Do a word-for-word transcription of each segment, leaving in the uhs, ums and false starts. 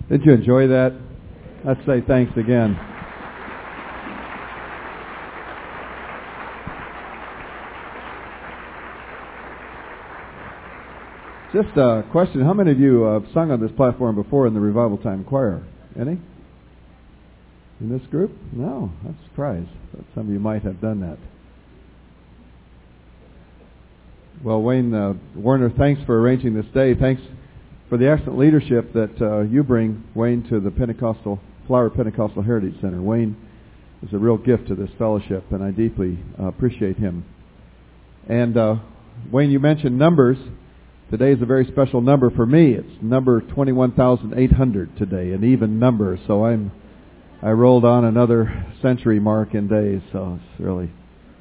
Did you enjoy that? Let's say thanks again. Just a question. How many of you have sung on this platform before in the Revival Time Choir? Any? In this group? No. I'm surprised. But some of you might have done that. Well, Wayne uh, Warner, thanks for arranging this day. Thanks for the excellent leadership that uh, you bring, Wayne, to the Pentecostal Flower Pentecostal Heritage Center. Wayne is a real gift to this fellowship, and I deeply uh, appreciate him. And uh, Wayne, you mentioned numbers. Today is a very special number for me. It's number twenty-one thousand eight hundred today, an even number. So I'm, I rolled on another century mark in days. So it's really,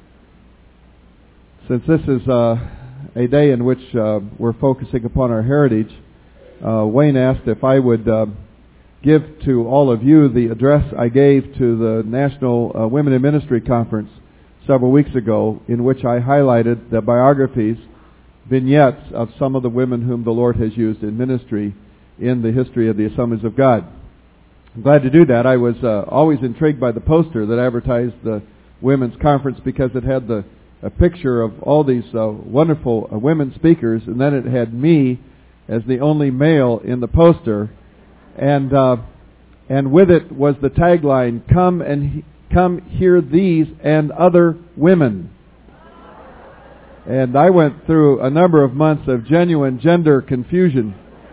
since this is uh, a day in which uh, we're focusing upon our heritage, uh, Wayne asked if I would uh, give to all of you the address I gave to the National uh, Women in Ministry Conference several weeks ago, in which I highlighted the biographies, vignettes of some of the women whom the Lord has used in ministry in the history of the Assemblies of God. I'm glad to do that. I was uh, always intrigued by the poster that advertised the women's conference because it had the a picture of all these uh, wonderful uh, women speakers, and then it had me as the only male in the poster, and uh, and with it was the tagline, "Come and he- come hear these and other women." And I went through a number of months of genuine gender confusion.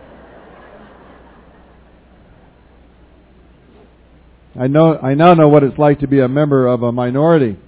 I know, I now know what it's like to be a member of a minority.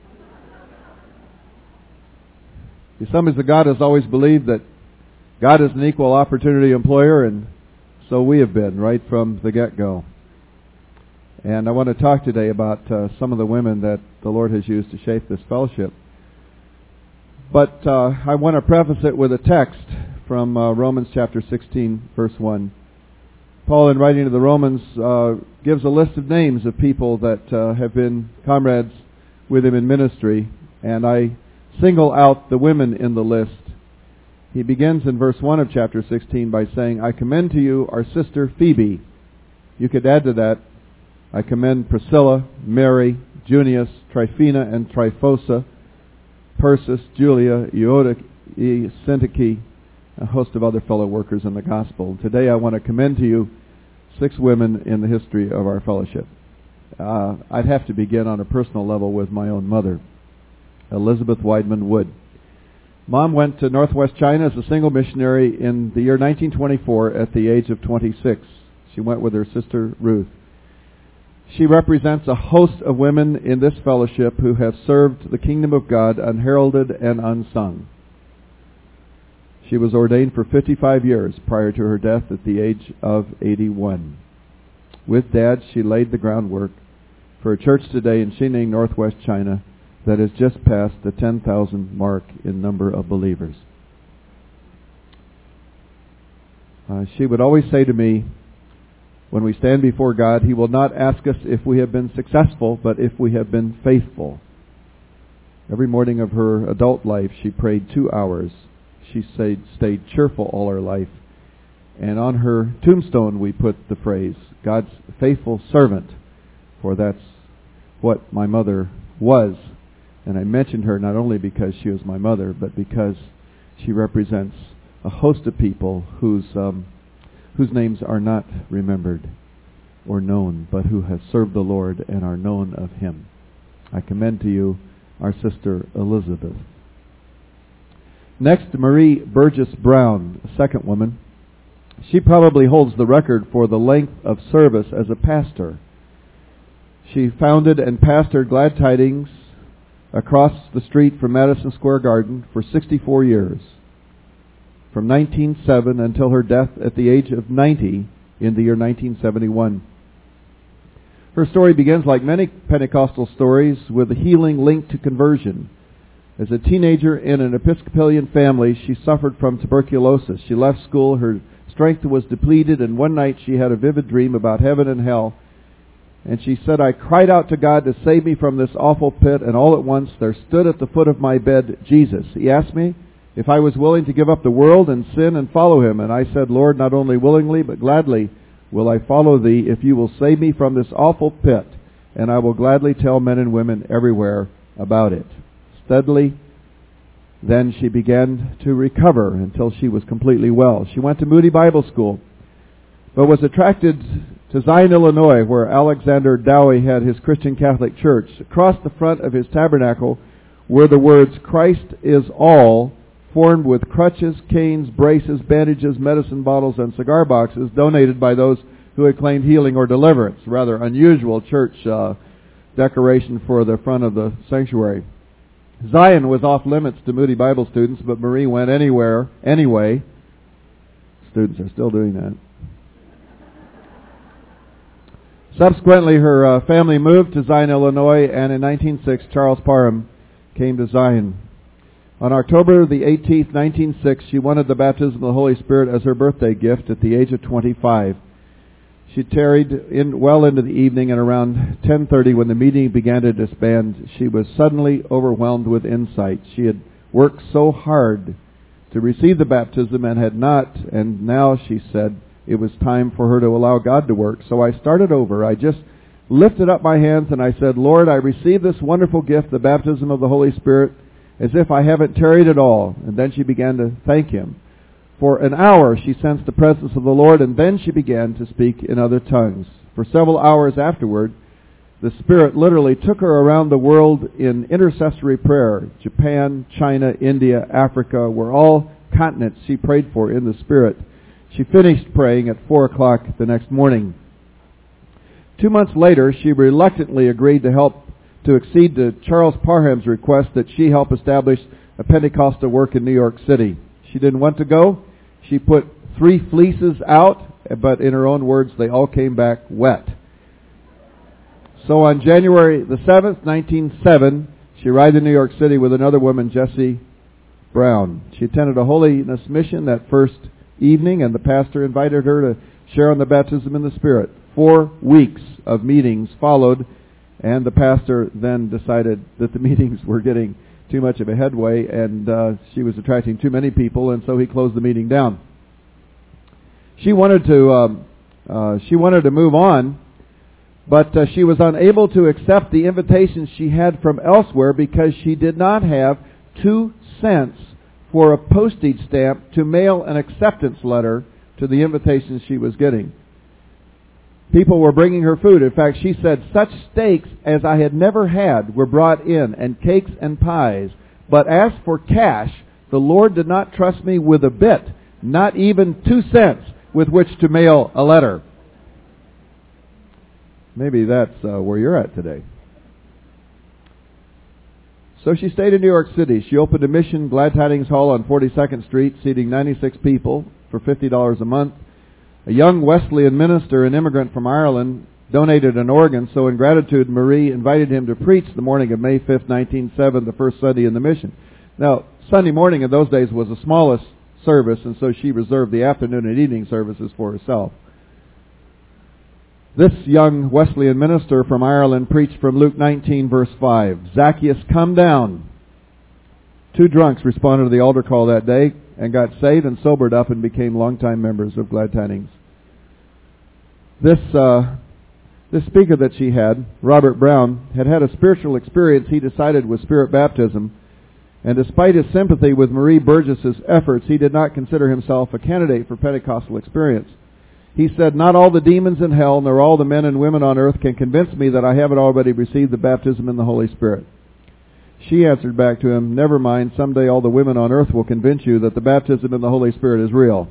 The Assemblies of God has always believed that God is an equal opportunity employer, and so we have been right from the get-go. And I want to talk today about uh, some of the women that the Lord has used to shape this fellowship. But uh, I want to preface it with a text from uh, Romans chapter sixteen, verse one. Paul, in writing to the Romans, uh, gives a list of names of people that uh, have been comrades with him in ministry, and I single out the women in the list. He begins in verse one of chapter sixteen by saying, "I commend to you our sister Phoebe." You could add to that, "I commend Priscilla, Mary, Junius, Tryphena, and Tryphosa, Persis, Julia, Euodia, Syntyche, a host of other fellow workers in the gospel." Today I want to commend to you six women in the history of our fellowship. Uh, I'd have to begin on a personal level with my own mother, Elizabeth Weidman Wood. Mom went to Northwest China as a single missionary in the year nineteen twenty-four at the age of twenty-six. She went with her sister Ruth. She represents a host of women in this fellowship who have served the kingdom of God unheralded and unsung. She was ordained for fifty-five years prior to her death at the age of eighty-one. With Dad, she laid the groundwork for a church today in Xining, Northwest China, that has just passed the ten thousand mark in number of believers. Uh, she would always say to me, when we stand before God, He will not ask us if we have been successful, but if we have been faithful. Every morning of her adult life, she prayed two hours. She stayed, stayed cheerful all her life. And on her tombstone, we put the phrase, "God's faithful servant," for that's what my mother was. And I mentioned her not only because she was my mother, but because she represents a host of people whose um, whose names are not remembered or known, but who have served the Lord and are known of Him. I commend to you our sister Elizabeth. Next, Marie Burgess Brown, a second woman. She probably holds the record for the length of service as a pastor. She founded and pastored Glad Tidings across the street from Madison Square Garden for sixty-four years, from nineteen oh seven until her death at the age of ninety in the year nineteen seventy-one. Her story begins, like many Pentecostal stories, with a healing linked to conversion. As a teenager in an Episcopalian family, she suffered from tuberculosis. She left school, her strength was depleted, and one night she had a vivid dream about heaven and hell. And she said, "I cried out to God to save me from this awful pit, and all at once there stood at the foot of my bed Jesus. He asked me if I was willing to give up the world and sin and follow Him. And I said, 'Lord, not only willingly, but gladly will I follow thee, if you will save me from this awful pit, and I will gladly tell men and women everywhere about it. Steadily, then she began to recover until she was completely well. She went to Moody Bible School, but was attracted to Zion, Illinois, where Alexander Dowie had his Christian Catholic Church. Across the front of his tabernacle were the words, "Christ is all," formed with crutches, canes, braces, bandages, medicine bottles, and cigar boxes donated by those who had claimed healing or deliverance. Rather unusual church uh, decoration for the front of the sanctuary. Zion was off limits to Moody Bible students, but Marie went anywhere, anyway. Students are still doing that. Subsequently, her uh, family moved to Zion, Illinois, and in nineteen oh six, Charles Parham came to Zion. On October the eighteenth, nineteen oh six, she wanted the baptism of the Holy Spirit as her birthday gift at the age of twenty-five. She tarried in well into the evening, and around ten thirty, when the meeting began to disband, she was suddenly overwhelmed with insight. She had worked so hard to receive the baptism and had not, and now, she said, it was time for her to allow God to work. So I started over. I just lifted up my hands and I said, Lord, I receive this wonderful gift, the baptism of the Holy Spirit, as if I haven't tarried at all. And then she began to thank Him. For an hour she sensed the presence of the Lord, and then she began to speak in other tongues. For several hours afterward, the Spirit literally took her around the world in intercessory prayer. Japan, China, India, Africa were all continents she prayed for in the Spirit. She finished praying at four o'clock the next morning. Two months later, she reluctantly agreed to help to accede to Charles Parham's request that she help establish a Pentecostal work in New York City. She didn't want to go. She put three fleeces out, but in her own words, they all came back wet. So on January the seventh, nineteen oh seven, she arrived in New York City with another woman, Jessie Brown. She attended a holiness mission that first evening, and the pastor invited her to share on the baptism in the Spirit. Four weeks of meetings followed, and the pastor then decided that the meetings were getting too much of a headway, and uh, she was attracting too many people, and so he closed the meeting down. She wanted to um, uh, she wanted to move on, but uh, she was unable to accept the invitations she had from elsewhere because she did not have two cents for a postage stamp to mail an acceptance letter to the invitations she was getting. People were bringing her food. In fact, she said, such steaks as I had never had were brought in, and cakes and pies. But as for cash, the Lord did not trust me with a bit, not even two cents with which to mail a letter. Maybe that's uh, where you're at today. So she stayed in New York City. She opened a mission, Glad Tidings Hall on forty-second Street, seating ninety-six people for fifty dollars a month. A young Wesleyan minister, an immigrant from Ireland, donated an organ, so in gratitude, Marie invited him to preach the morning of May fifth, nineteen oh seven, the first Sunday in the mission. Now, Sunday morning in those days was the smallest service, and so she reserved the afternoon and evening services for herself. This young Wesleyan minister from Ireland preached from Luke nineteen, verse five. Zacchaeus, come down. Two drunks responded to the altar call that day and got saved and sobered up and became longtime members of Glad Tidings. This uh, this speaker that she had, Robert Brown, had had a spiritual experience he decided was spirit baptism, and despite his sympathy with Marie Burgess's efforts, he did not consider himself a candidate for Pentecostal experience. He said, not all the demons in hell, nor all the men and women on earth can convince me that I haven't already received the baptism in the Holy Spirit. She answered back to him, never mind, someday all the women on earth will convince you that the baptism in the Holy Spirit is real.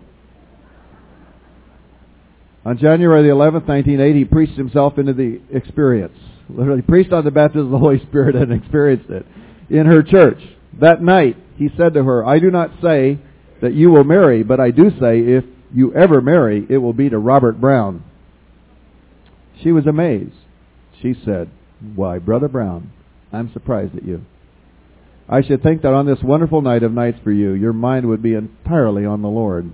On January the eleventh, nineteen eighty, he preached himself into the experience. Literally preached on the baptism of the Holy Spirit and experienced it in her church. That night, he said to her, I do not say that you will marry, but I do say if you ever marry, it will be to Robert Brown. She was amazed. She said, why, Brother Brown, I'm surprised at you. I should think that on this wonderful night of nights for you, your mind would be entirely on the Lord.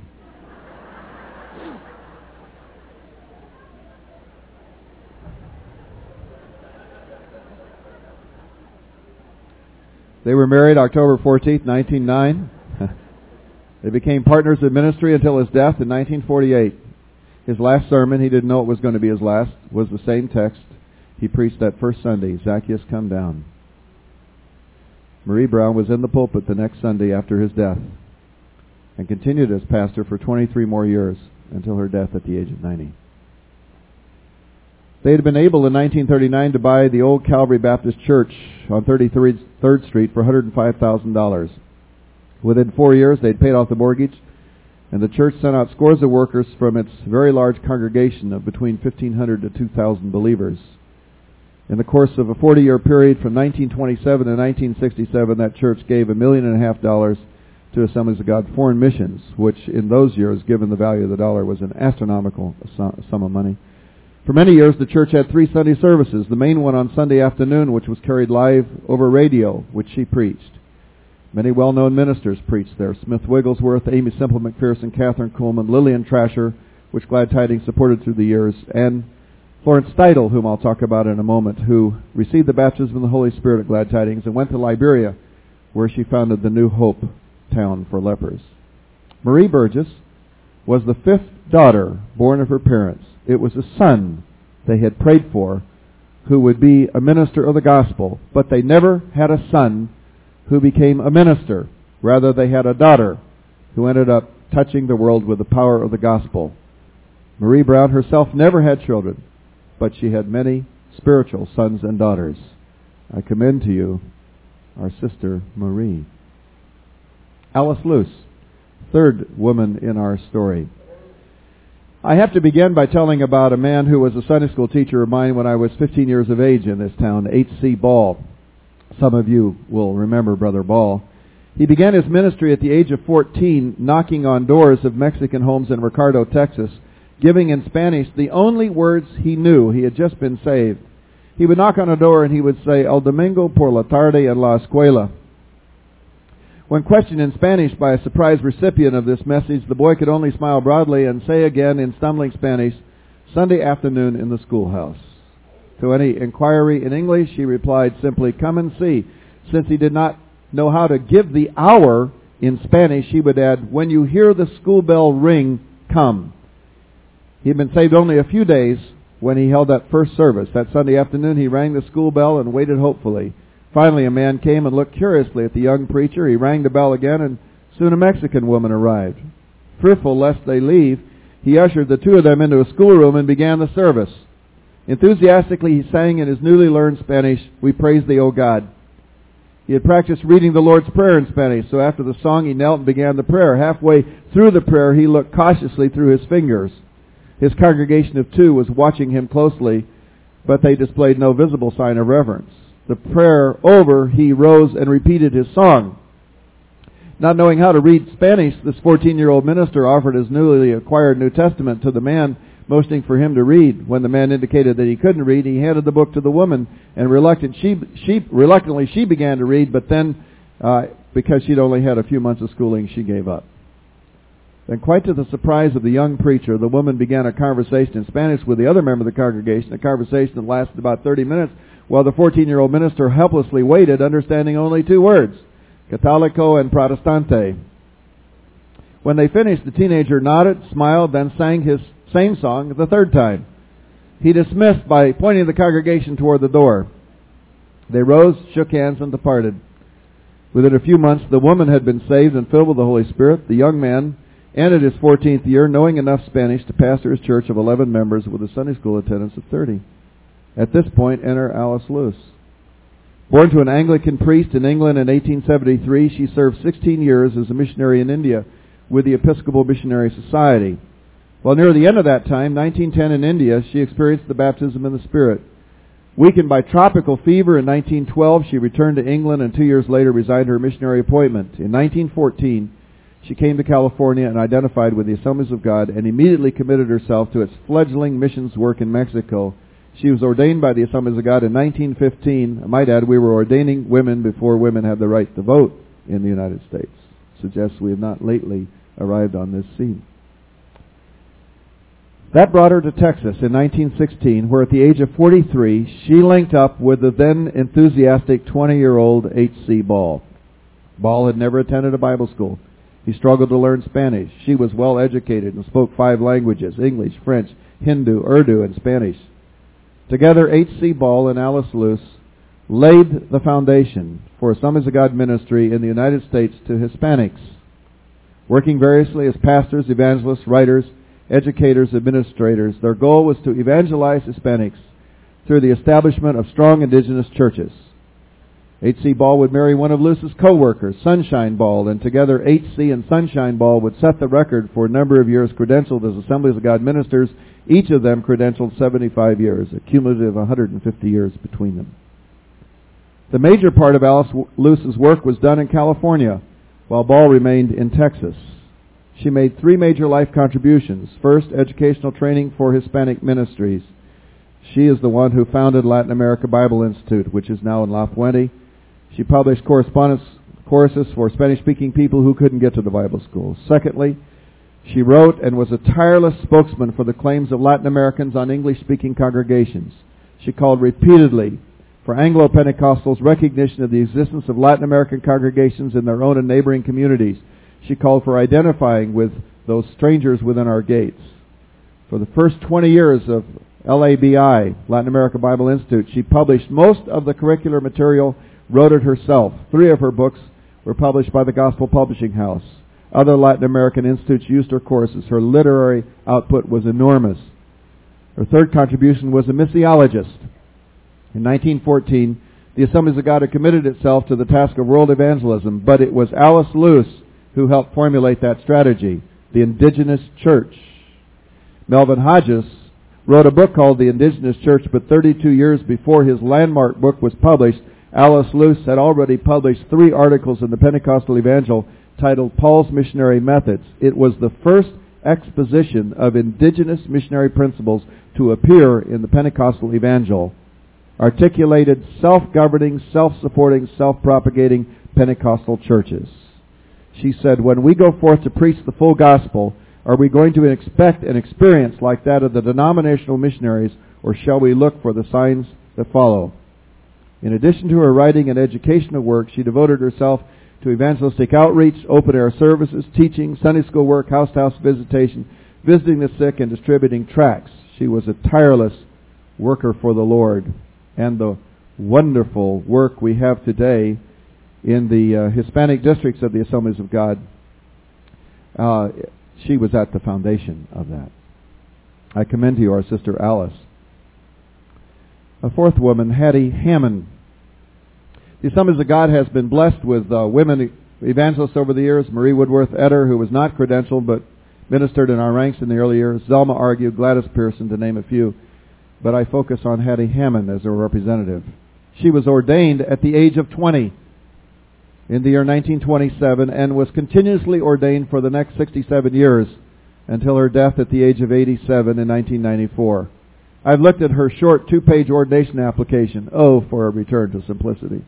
They were married October fourteenth, nineteen oh nine. They became partners in ministry until his death in nineteen forty-eight. His last sermon, he didn't know it was going to be his last, was the same text he preached that first Sunday, Zacchaeus, come down. Marie Brown was in the pulpit the next Sunday after his death and continued as pastor for twenty-three more years until her death at the age of ninety. They had been able in nineteen thirty-nine to buy the old Calvary Baptist Church on thirty-third Street for one hundred five thousand dollars. Within four years, they'd paid off the mortgage, and the church sent out scores of workers from its very large congregation of between fifteen hundred to two thousand believers. In the course of a forty-year period from nineteen twenty-seven to nineteen sixty-seven, that church gave a million and a half dollars to Assemblies of God Foreign Missions, which in those years, given the value of the dollar, was an astronomical sum of money. For many years, the church had three Sunday services, the main one on Sunday afternoon, which was carried live over radio, which she preached. Many well-known ministers preached there: Smith Wigglesworth, Amy Semple McPherson, Catherine Kuhlman, Lillian Trasher, which Glad Tidings supported through the years, and Florence Steidel, whom I'll talk about in a moment, who received the baptism of the Holy Spirit at Glad Tidings and went to Liberia, where she founded the New Hope town for lepers. Marie Burgess was the fifth daughter born of her parents. It was a son they had prayed for who would be a minister of the gospel, but they never had a son who became a minister. Rather, they had a daughter who ended up touching the world with the power of the gospel. Marie Brown herself never had children, but she had many spiritual sons and daughters. I commend to you our sister Marie. Alice Luce, third woman in our story. I have to begin by telling about a man who was a Sunday school teacher of mine when I was fifteen years of age in this town, H C Ball. Some of you will remember Brother Ball. He began his ministry at the age of fourteen, knocking on doors of Mexican homes in Ricardo, Texas, giving in Spanish the only words he knew. He had just been saved. He would knock on a door and he would say, El domingo por la tarde en la escuela. When questioned in Spanish by a surprised recipient of this message, the boy could only smile broadly and say again in stumbling Spanish, Sunday afternoon in the schoolhouse. To any inquiry in English, he replied simply, come and see. Since he did not know how to give the hour in Spanish, he would add, when you hear the school bell ring, come. He had been saved only a few days when he held that first service. That Sunday afternoon, he rang the school bell and waited hopefully. Finally, a man came and looked curiously at the young preacher. He rang the bell again, and soon a Mexican woman arrived. Fearful lest they leave, he ushered the two of them into a schoolroom and began the service. Enthusiastically, he sang in his newly learned Spanish, We praise thee, O God. He had practiced reading the Lord's Prayer in Spanish, so after the song, he knelt and began the prayer. Halfway through the prayer, he looked cautiously through his fingers. His congregation of two was watching him closely, but they displayed no visible sign of reverence. The prayer over, he rose and repeated his song. Not knowing how to read Spanish, this fourteen-year-old minister offered his newly acquired New Testament to the man, motioning for him to read. When the man indicated that he couldn't read, he handed the book to the woman, and reluctant, she, she, reluctantly she began to read, but then, uh, because she'd only had a few months of schooling, she gave up. Then, quite to the surprise of the young preacher, the woman began a conversation in Spanish with the other member of the congregation, a conversation that lasted about thirty minutes, while the fourteen-year-old minister helplessly waited, understanding only two words, Católico and Protestante. When they finished, the teenager nodded, smiled, then sang his same song the third time. He dismissed by pointing the congregation toward the door. They rose, shook hands, and departed. Within a few months, the woman had been saved and filled with the Holy Spirit. The young man ended his fourteenth year, knowing enough Spanish to pastor his church of eleven members with a Sunday school attendance of thirty. At this point, enter Alice Luce. Born to an Anglican priest in England in eighteen seventy-three, she served sixteen years as a missionary in India with the Episcopal Missionary Society. While near the end of that time, nineteen ten in India, she experienced the baptism in the Spirit. Weakened by tropical fever in nineteen twelve, she returned to England and two years later resigned her missionary appointment. In nineteen fourteen, she came to California and identified with the Assemblies of God and immediately committed herself to its fledgling missions work in Mexico. She was ordained by the Assemblies of God in nineteen fifteen. I might add, we were ordaining women before women had the right to vote in the United States. Suggests we have not lately arrived on this scene. That brought her to Texas in nineteen sixteen, where at the age of forty-three, she linked up with the then enthusiastic twenty-year-old H C Ball. Ball had never attended a Bible school. He struggled to learn Spanish. She was well educated and spoke five languages: English, French, Hindu, Urdu, and Spanish. Together, H C Ball and Alice Luce laid the foundation for Assemblies of God ministry in the United States to Hispanics, working variously as pastors, evangelists, writers, educators, administrators. Their goal was to evangelize Hispanics through the establishment of strong indigenous churches. H C Ball would marry one of Luce's co-workers, Sunshine Ball, and together H C and Sunshine Ball would set the record for a number of years credentialed as Assemblies of God ministers, each of them credentialed seventy-five years, a cumulative one hundred fifty years between them. The major part of Alice Luce's work was done in California, while Ball remained in Texas. She made three major life contributions. First, educational training for Hispanic ministries. She is the one who founded Latin America Bible Institute, which is now in La Puente. She published correspondence courses for Spanish-speaking people who couldn't get to the Bible schools. Secondly, she wrote and was a tireless spokesman for the claims of Latin Americans on English-speaking congregations. She called repeatedly for Anglo-Pentecostals' recognition of the existence of Latin American congregations in their own and neighboring communities. She called for identifying with those strangers within our gates. For the first twenty years of L A B I, Latin America Bible Institute, she published most of the curricular material, wrote it herself. Three of her books were published by the Gospel Publishing House. Other Latin American institutes used her courses. Her literary output was enormous. Her third contribution was a missiologist. In nineteen fourteen, the Assemblies of God had committed itself to the task of world evangelism, but it was Alice Luce who helped formulate that strategy, the Indigenous Church. Melvin Hodges wrote a book called The Indigenous Church, but thirty-two years before his landmark book was published, Alice Luce had already published three articles in the Pentecostal Evangel titled Paul's Missionary Methods. It was the first exposition of indigenous missionary principles to appear in the Pentecostal Evangel, articulated self-governing, self-supporting, self-propagating Pentecostal churches. She said, when we go forth to preach the full gospel, are we going to expect an experience like that of the denominational missionaries, or shall we look for the signs that follow? In addition to her writing and educational work, she devoted herself to evangelistic outreach, open-air services, teaching, Sunday school work, house-to-house visitation, visiting the sick, and distributing tracts. She was a tireless worker for the Lord. And the wonderful work we have today in the uh, Hispanic districts of the Assemblies of God, uh, she was at the foundation of that. I commend to you our sister Alice. A fourth woman, Hattie Hammond. The Assemblies of God has been blessed with uh, women evangelists over the years. Marie Woodworth Etter, who was not credentialed but ministered in our ranks in the early years. Zelma Argue, Gladys Pearson, to name a few. But I focus on Hattie Hammond as a representative. She was ordained at the age of twenty in the year nineteen twenty-seven and was continuously ordained for the next sixty-seven years until her death at the age of eighty-seven in nineteen ninety-four. I've looked at her short two-page ordination application. Oh, for a return to simplicity.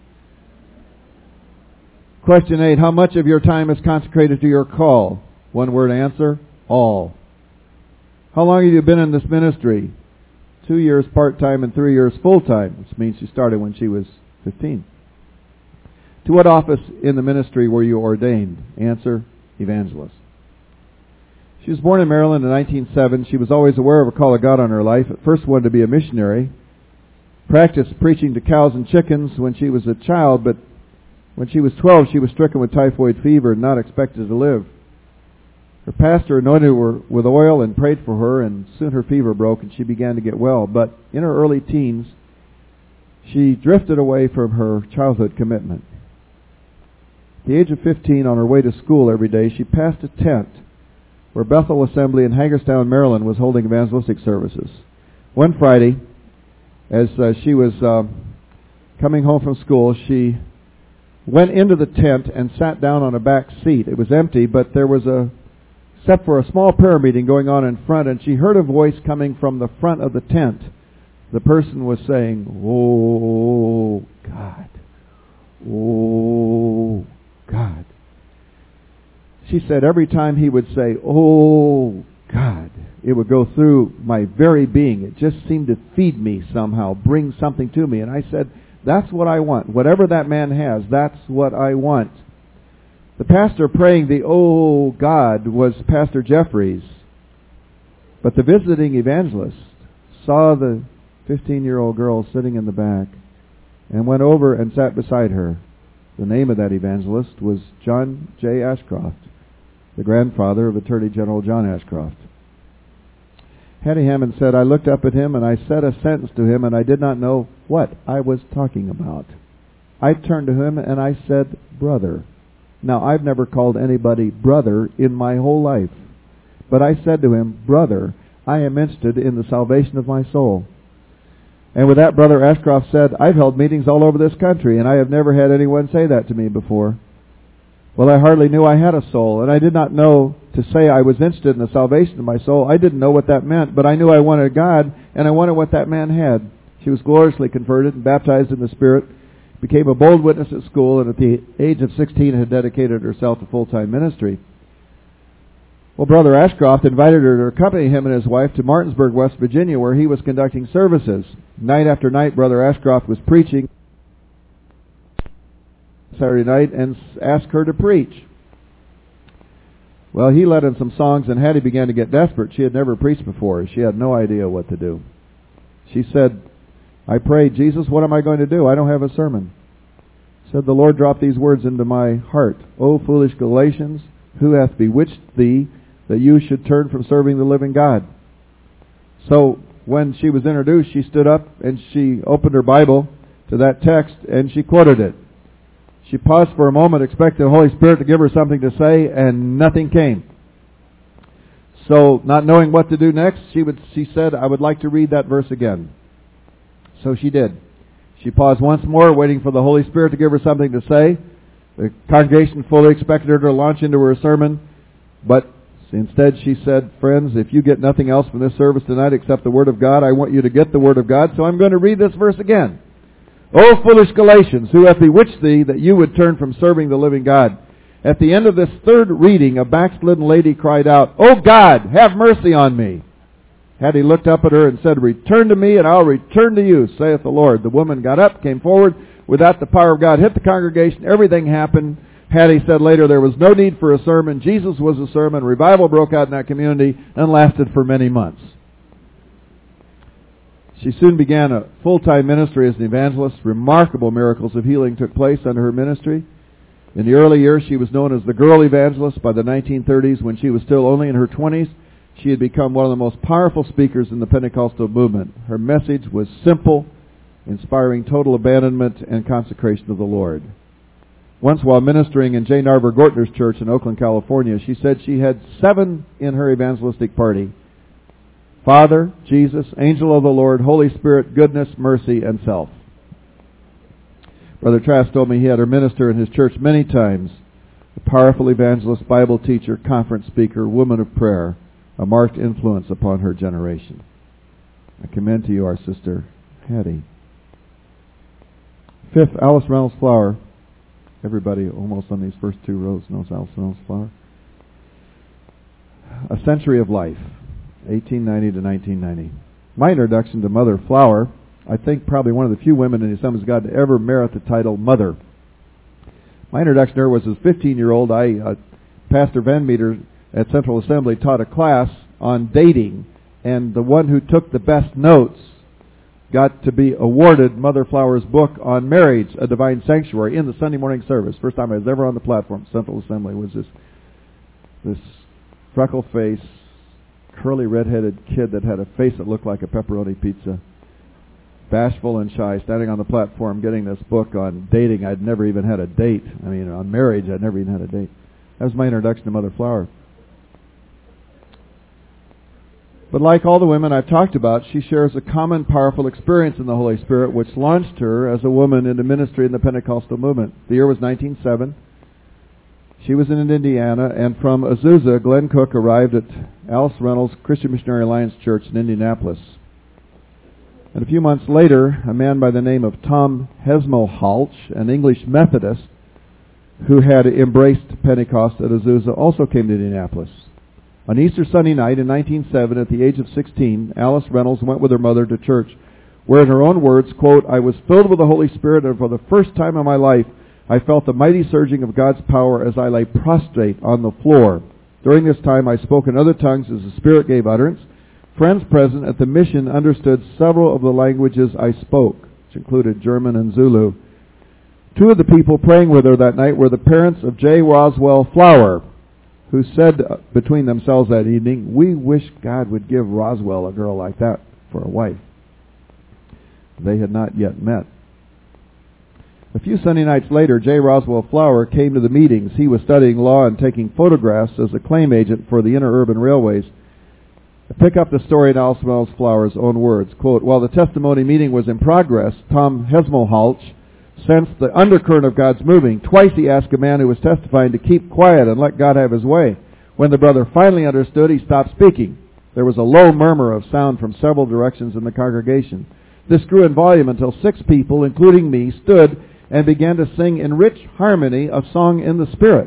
Question eight, how much of your time is consecrated to your call? One word answer, all. How long have you been in this ministry? Two years part-time and three years full-time, which means she started when she was fifteen. To what office in the ministry were you ordained? Answer, evangelist. She was born in Maryland in nineteen oh seven. She was always aware of a call of God on her life. At first wanted to be a missionary. Practiced preaching to cows and chickens when she was a child, but when she was twelve, she was stricken with typhoid fever and not expected to live. Her pastor anointed her with oil and prayed for her, and soon her fever broke and she began to get well. But in her early teens, she drifted away from her childhood commitment. At the age of fifteen, on her way to school every day, she passed a tent where Bethel Assembly in Hagerstown, Maryland was holding evangelistic services. One Friday, as uh, she was uh, coming home from school, she went into the tent and sat down on a back seat. It was empty, but there was a except for a small prayer meeting going on in front, and she heard a voice coming from the front of the tent. The person was saying, "Oh, God. Oh, God." She said every time he would say, "Oh, God," it would go through my very being. It just seemed to feed me somehow, bring something to me. And I said, that's what I want. Whatever that man has, that's what I want. The pastor praying the "Oh God" was Pastor Jeffries. But the visiting evangelist saw the fifteen-year-old girl sitting in the back and went over and sat beside her. The name of that evangelist was John J. Ashcroft, the grandfather of Attorney General John Ashcroft. Hattie Hammond said, I looked up at him and I said a sentence to him and I did not know what I was talking about. I turned to him and I said, brother. Now, I've never called anybody brother in my whole life. But I said to him, brother, I am interested in the salvation of my soul. And with that, Brother Ashcroft said, I've held meetings all over this country, and I have never had anyone say that to me before. Well, I hardly knew I had a soul, and I did not know to say I was interested in the salvation of my soul. I didn't know what that meant, but I knew I wanted God, and I wanted what that man had. She was gloriously converted and baptized in the Spirit, became a bold witness at school, and at the age of sixteen had dedicated herself to full-time ministry. Well, Brother Ashcroft invited her to accompany him and his wife to Martinsburg, West Virginia, where he was conducting services. Night after night, Brother Ashcroft was preaching Saturday night and asked her to preach. Well, he led in some songs, and Hattie began to get desperate. She had never preached before. She had no idea what to do. She said, I prayed, Jesus, what am I going to do? I don't have a sermon. Said, the Lord dropped these words into my heart. O foolish Galatians, who hath bewitched thee, that you should turn from serving the living God? So when she was introduced, she stood up and she opened her Bible to that text and she quoted it. She paused for a moment, expecting the Holy Spirit to give her something to say, and nothing came. So, not knowing what to do next, she would she said, I would like to read that verse again. So she did. She paused once more, waiting for the Holy Spirit to give her something to say. The congregation fully expected her to launch into her sermon, but instead she said, friends, if you get nothing else from this service tonight except the Word of God, I want you to get the Word of God, so I'm going to read this verse again. O foolish Galatians, who hath bewitched thee, that you would turn from serving the living God? At the end of this third reading, a backslidden lady cried out, O God, have mercy on me. Hattie looked up at her and said, return to me, and I'll return to you, saith the Lord. The woman got up, came forward. With that, the power of God hit the congregation. Everything happened. Hattie said later there was no need for a sermon. Jesus was a sermon. Revival broke out in that community and lasted for many months. She soon began a full-time ministry as an evangelist. Remarkable miracles of healing took place under her ministry. In the early years, she was known as the girl evangelist. By the nineteen thirties, when she was still only in her twenties, she had become one of the most powerful speakers in the Pentecostal movement. Her message was simple, inspiring total abandonment and consecration of the Lord. Once while ministering in J. Narver Gortner's church in Oakland, California, she said she had seven in her evangelistic party: Father, Jesus, Angel of the Lord, Holy Spirit, goodness, mercy, and self. Brother Trask told me he had her minister in his church many times. A powerful evangelist, Bible teacher, conference speaker, woman of prayer, a marked influence upon her generation. I commend to you our sister, Hattie. Fifth, Alice Reynolds Flower. Everybody almost on these first two rows knows Alice Reynolds Flower. A Century of Life, eighteen ninety to nineteen ninety. My introduction to Mother Flower, I think probably one of the few women in the Assemblies of God to ever merit the title Mother. My introduction to her was as a fifteen-year-old. I, uh, Pastor Van Meter at Central Assembly, taught a class on dating, and the one who took the best notes got to be awarded Mother Flower's book on marriage, A Divine Sanctuary, in the Sunday morning service. First time I was ever on the platform at Central Assembly was this this freckle-faced, curly red-headed kid that had a face that looked like a pepperoni pizza, bashful and shy, standing on the platform getting this book on dating. I'd never even had a date. I mean, on marriage, I'd never even had a date. That was my introduction to Mother Flower. But like all the women I've talked about, she shares a common powerful experience in the Holy Spirit which launched her as a woman into ministry in the Pentecostal movement. The year was nineteen oh seven. She was in Indiana, and from Azusa, Glenn Cook arrived at Alice Reynolds Christian Missionary Alliance Church in Indianapolis. And a few months later, a man by the name of Tom Hesmohalch, an English Methodist who had embraced Pentecost at Azusa, also came to Indianapolis. On Easter Sunday night in nineteen oh seven, at the age of sixteen, Alice Reynolds went with her mother to church, where in her own words, quote, I was filled with the Holy Spirit, and for the first time in my life, I felt the mighty surging of God's power as I lay prostrate on the floor. During this time, I spoke in other tongues as the Spirit gave utterance. Friends present at the mission understood several of the languages I spoke, which included German and Zulu. Two of the people praying with her that night were the parents of J. Roswell Flower, who said between themselves that evening, "We wish God would give Roswell a girl like that for a wife." They had not yet met. A few Sunday nights later, J. Roswell Flower came to the meetings. He was studying law and taking photographs as a claim agent for the interurban railways. I pick up the story in Alice Reynolds Flower's own words. Quote, "While the testimony meeting was in progress, Tom Hesmelhalch sensed the undercurrent of God's moving. Twice he asked a man who was testifying to keep quiet and let God have his way. When the brother finally understood, he stopped speaking. There was a low murmur of sound from several directions in the congregation. This grew in volume until six people, including me, stood and began to sing in rich harmony of song in the Spirit.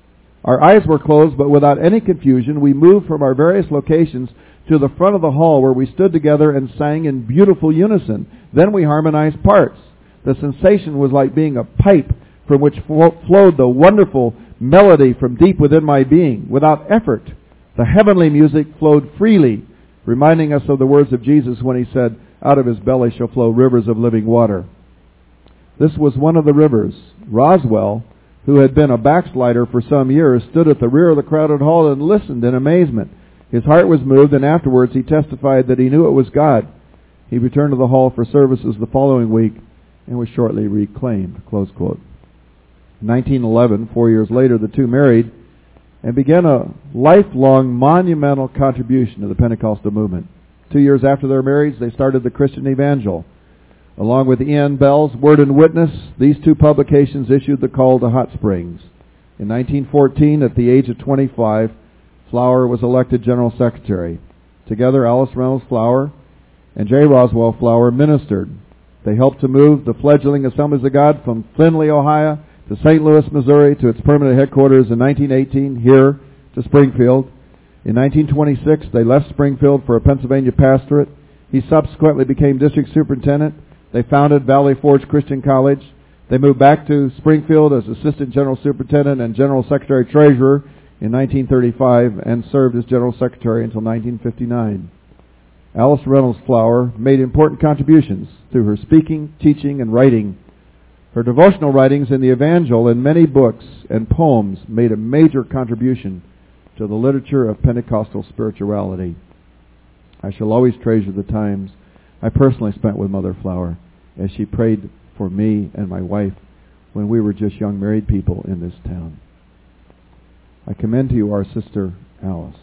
Our eyes were closed, but without any confusion, we moved from our various locations to the front of the hall where we stood together and sang in beautiful unison. Then we harmonized parts. The sensation was like being a pipe from which flo- flowed the wonderful melody from deep within my being. Without effort, the heavenly music flowed freely, reminding us of the words of Jesus when he said, 'Out of his belly shall flow rivers of living water.' This was one of the rivers. Roswell, who had been a backslider for some years, stood at the rear of the crowded hall and listened in amazement. His heart was moved, and afterwards he testified that he knew it was God. He returned to the hall for services the following week and was shortly reclaimed." Close quote. In nineteen eleven, four years later, the two married and began a lifelong monumental contribution to the Pentecostal movement. Two years after their marriage, they started the Christian Evangel. Along with Ian Bell's Word and Witness, these two publications issued the call to Hot Springs. In nineteen fourteen, at the age of twenty-five, Flower was elected General Secretary. Together, Alice Reynolds Flower and J. Roswell Flower ministered. They helped to move the fledgling Assemblies of God from Findlay, Ohio, to Saint Louis, Missouri, to its permanent headquarters in nineteen eighteen, here to Springfield. In nineteen twenty-six, they left Springfield for a Pennsylvania pastorate. He subsequently became district superintendent. They founded Valley Forge Christian College. They moved back to Springfield as assistant general superintendent and general secretary treasurer in nineteen thirty-five and served as general secretary until nineteen fifty-nine. Alice Reynolds Flower made important contributions through her speaking, teaching, and writing. Her devotional writings in the Evangel and many books and poems made a major contribution to the literature of Pentecostal spirituality. I shall always treasure the times I personally spent with Mother Flower as she prayed for me and my wife when we were just young married people in this town. I commend to you our sister Alice.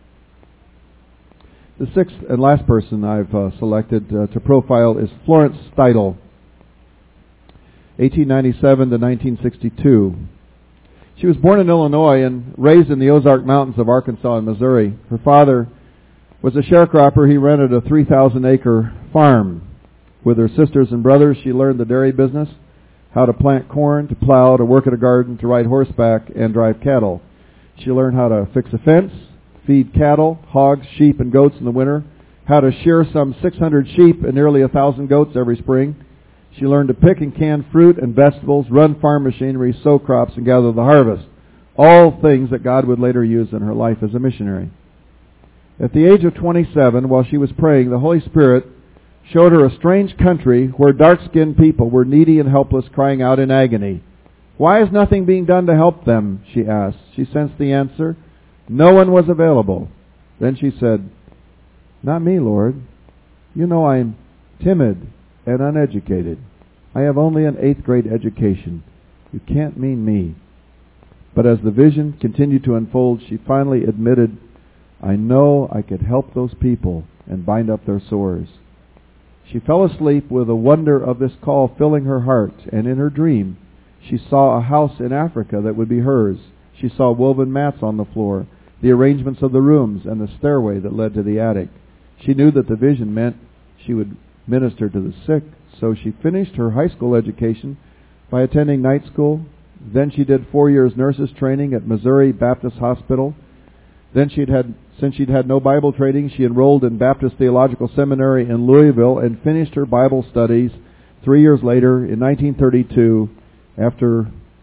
The sixth and last person I've uh, selected uh, to profile is Florence Steidel, eighteen ninety-seven to nineteen sixty-two. She was born in Illinois and raised in the Ozark Mountains of Arkansas and Missouri. Her father was a sharecropper. He rented a three thousand acre farm. With her sisters and brothers, she learned the dairy business, how to plant corn, to plow, to work at a garden, to ride horseback, and drive cattle. She learned how to fix a fence, feed cattle, hogs, sheep, and goats in the winter, how to shear some six hundred sheep and nearly one thousand goats every spring. She learned to pick and can fruit and vegetables, run farm machinery, sow crops, and gather the harvest. All things that God would later use in her life as a missionary. At the age of twenty-seven, while she was praying, the Holy Spirit showed her a strange country where dark-skinned people were needy and helpless, crying out in agony. "Why is nothing being done to help them?" she asked. She sensed the answer. No one was available. Then she said, "Not me, Lord. You know I'm timid and uneducated. I have only an eighth grade education. You can't mean me." But as the vision continued to unfold, she finally admitted, "I know I could help those people and bind up their sores." She fell asleep with the wonder of this call filling her heart, and in her dream, she saw a house in Africa that would be hers. She saw woven mats on the floor, the arrangements of the rooms, and the stairway that led to the attic. She knew that the vision meant she would minister to the sick, so she finished her high school education by attending night school. Then she did four years nurses training at Missouri Baptist Hospital. Then she'd had, since she'd had no Bible training, she enrolled in Baptist Theological Seminary in Louisville and finished her Bible studies three years later in nineteen thirty-two after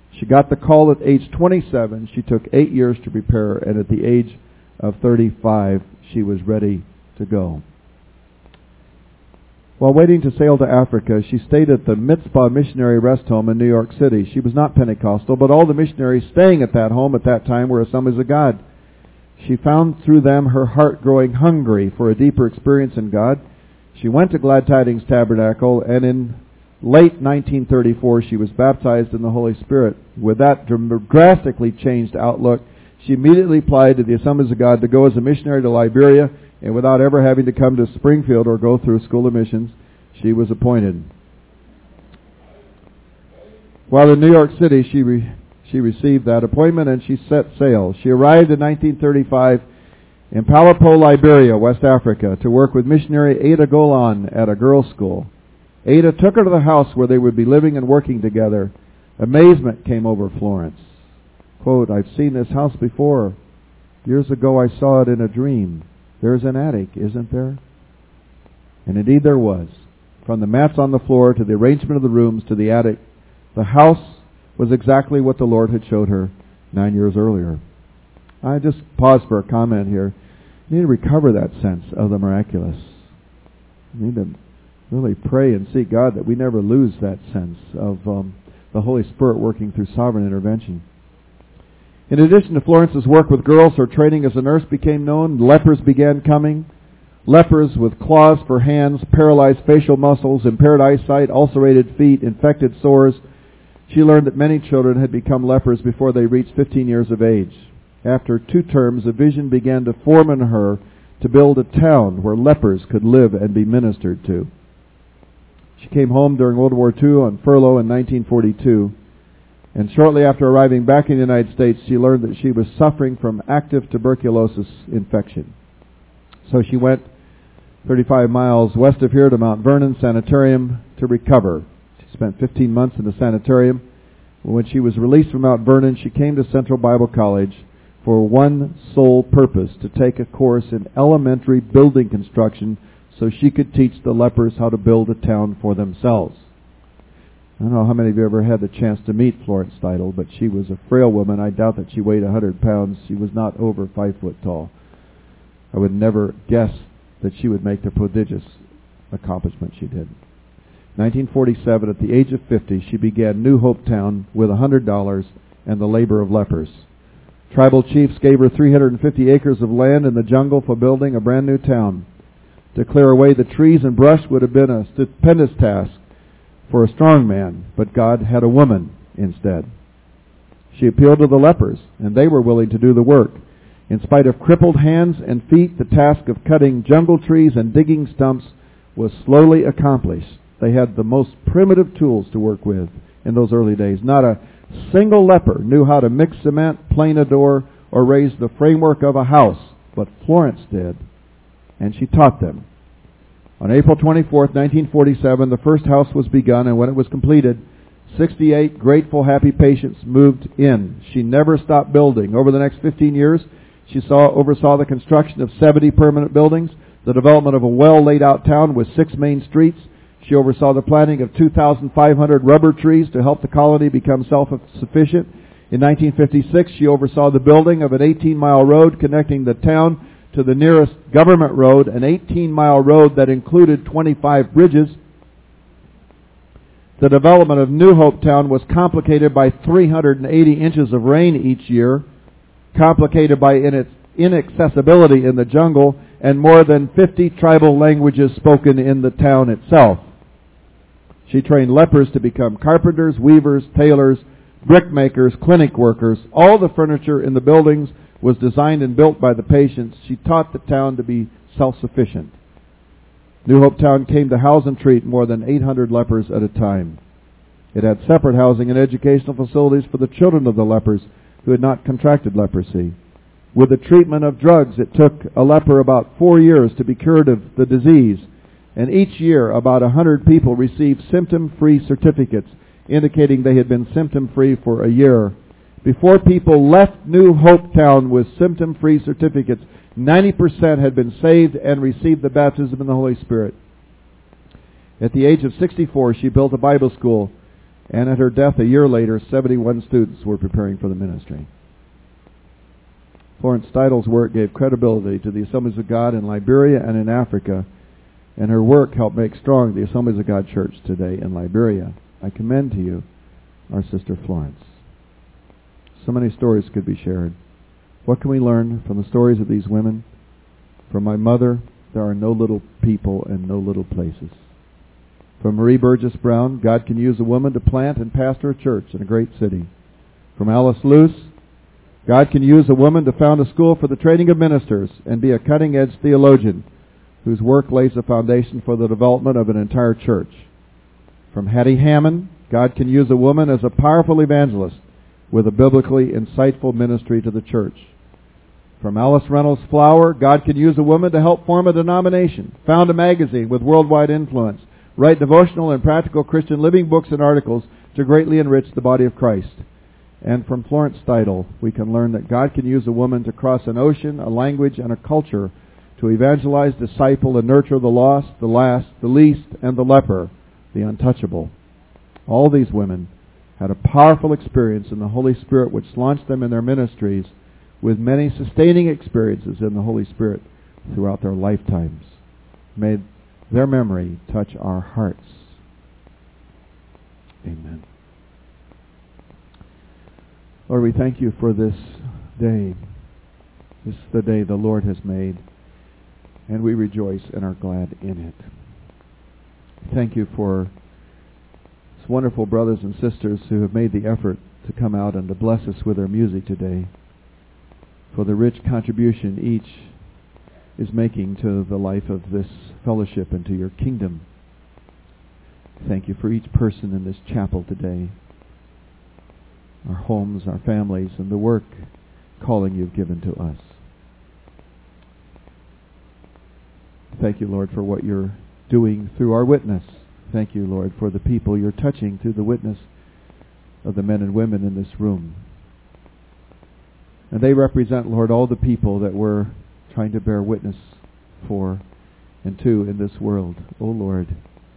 She got the call at age twenty-seven. She took eight years to prepare, and at the age of thirty-five, she was ready to go. While waiting to sail to Africa, she stayed at the Mitzpah Missionary Rest Home in New York City. She was not Pentecostal, but all the missionaries staying at that home at that time were Assemblies of God. She found through them her heart growing hungry for a deeper experience in God. She went to Glad Tidings Tabernacle, and in late nineteen thirty-four, she was baptized in the Holy Spirit. With that drastically changed outlook, she immediately applied to the Assemblies of God to go as a missionary to Liberia, and without ever having to come to Springfield or go through a school of missions, she was appointed. While in New York City, she re- she received that appointment and she set sail. She arrived in nineteen thirty-five in Palapo, Liberia, West Africa, to work with missionary Ada Golan at a girls' school. Ada took her to the house where they would be living and working together. Amazement came over Florence. Quote, "I've seen this house before. Years ago I saw it in a dream. There's an attic, isn't there?" And indeed there was. From the mats on the floor to the arrangement of the rooms to the attic, the house was exactly what the Lord had showed her nine years earlier. I just pause for a comment here. You need to recover that sense of the miraculous. You need to really pray and seek God that we never lose that sense of um, the Holy Spirit working through sovereign intervention. In addition to Florence's work with girls, her training as a nurse became known. Lepers began coming. Lepers with claws for hands, paralyzed facial muscles, impaired eyesight, ulcerated feet, infected sores. She learned that many children had become lepers before they reached fifteen years of age. After two terms, a vision began to form in her to build a town where lepers could live and be ministered to. She came home during World War Two on furlough in nineteen forty-two. And shortly after arriving back in the United States, she learned that she was suffering from active tuberculosis infection. So she went thirty-five miles west of here to Mount Vernon Sanitarium to recover. She spent fifteen months in the sanitarium. When she was released from Mount Vernon, she came to Central Bible College for one sole purpose, to take a course in elementary building construction so she could teach the lepers how to build a town for themselves. I don't know how many of you ever had the chance to meet Florence Steidel, but she was a frail woman. I doubt that she weighed one hundred pounds. She was not over five foot tall. I would never guess that she would make the prodigious accomplishment she did. nineteen forty-seven, at the age of fifty, she began New Hope Town with one hundred dollars and the labor of lepers. Tribal chiefs gave her three hundred fifty acres of land in the jungle for building a brand new town. To clear away the trees and brush would have been a stupendous task for a strong man, but God had a woman instead. She appealed to the lepers, and they were willing to do the work. In spite of crippled hands and feet, the task of cutting jungle trees and digging stumps was slowly accomplished. They had the most primitive tools to work with in those early days. Not a single leper knew how to mix cement, plane a door, or raise the framework of a house, but Florence did, and she taught them. On April twenty-fourth, nineteen forty-seven, the first house was begun, and when it was completed, sixty-eight grateful, happy patients moved in. She never stopped building. Over the next fifteen years, she saw, oversaw the construction of seventy permanent buildings, the development of a well-laid-out town with six main streets. She oversaw the planting of two thousand five hundred rubber trees to help the colony become self-sufficient. In nineteen fifty-six, she oversaw the building of an eighteen-mile road connecting the town to the nearest government road, an eighteen-mile road that included twenty-five bridges. The development of New Hope Town was complicated by three hundred eighty inches of rain each year, complicated by in its inaccessibility in the jungle, and more than fifty tribal languages spoken in the town itself. She trained lepers to become carpenters, weavers, tailors, brickmakers, clinic workers. All the furniture in the buildings was designed and built by the patients. She taught the town to be self-sufficient. New Hope Town came to house and treat more than eight hundred lepers at a time. It had separate housing and educational facilities for the children of the lepers who had not contracted leprosy. With the treatment of drugs, it took a leper about four years to be cured of the disease. And each year, about one hundred people received symptom-free certificates, indicating they had been symptom-free for a year. Before people left New Hope Town with symptom-free certificates, ninety percent had been saved and received the baptism in the Holy Spirit. At the age of sixty-four, she built a Bible school And at her death a year later, seventy-one students were preparing for the ministry. Florence Steidl's work gave credibility to the Assemblies of God in Liberia and in Africa, and her work helped make strong the Assemblies of God Church today in Liberia. I commend to you our sister Florence. So many stories could be shared. What can we learn from the stories of these women? From my mother, there are no little people and no little places. From Marie Burgess Brown, God can use a woman to plant and pastor a church in a great city. From Alice Luce, God can use a woman to found a school for the training of ministers and be a cutting-edge theologian whose work lays a foundation for the development of an entire church. From Hattie Hammond, God can use a woman as a powerful evangelist with a biblically insightful ministry to the church. From Alice Reynolds Flower, God can use a woman to help form a denomination, found a magazine with worldwide influence, write devotional and practical Christian living books and articles to greatly enrich the body of Christ. And from Florence Steidl, we can learn that God can use a woman to cross an ocean, a language, and a culture to evangelize, disciple, and nurture the lost, the last, the least, and the leper, the untouchable. All these women had a powerful experience in the Holy Spirit which launched them in their ministries with many sustaining experiences in the Holy Spirit throughout their lifetimes. May their memory touch our hearts. Amen. Lord, we thank you for this day. This is the day the Lord has made, and we rejoice and are glad in it. Thank you for these wonderful brothers and sisters who have made the effort to come out and to bless us with their music today, for the rich contribution each is making to the life of this fellowship and to your kingdom. Thank you for each person in this chapel today, our homes, our families, and the work calling you've given to us. Thank you, Lord, for what you're doing through our witness. Thank you, Lord, for the people you're touching through the witness of the men and women in this room. And they represent, Lord, all the people that we're trying to bear witness for and to in this world. Oh, Lord,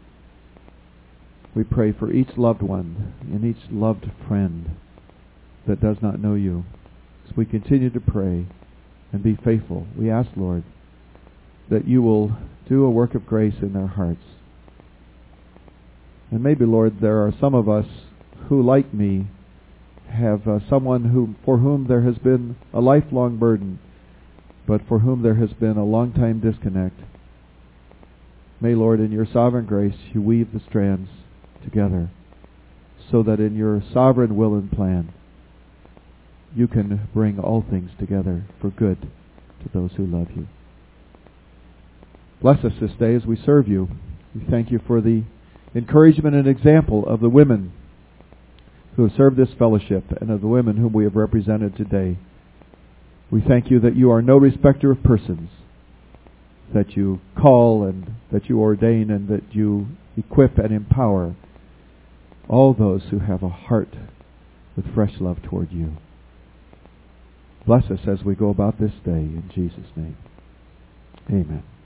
we pray for each loved one and each loved friend that does not know you. As we continue to pray and be faithful, we ask, Lord, that you will do a work of grace in their hearts. And maybe, Lord, there are some of us who, like me, have uh, someone who, for whom there has been a lifelong burden, but for whom there has been a long time disconnect. May, Lord, in your sovereign grace, you weave the strands together so that in your sovereign will and plan, you can bring all things together for good to those who love you. Bless us this day as we serve you. We thank you for the encouragement and example of the women who have served this fellowship and of the women whom we have represented today. We thank you that you are no respecter of persons, that you call and that you ordain and that you equip and empower all those who have a heart with fresh love toward you. Bless us as we go about this day in Jesus' name. Amen.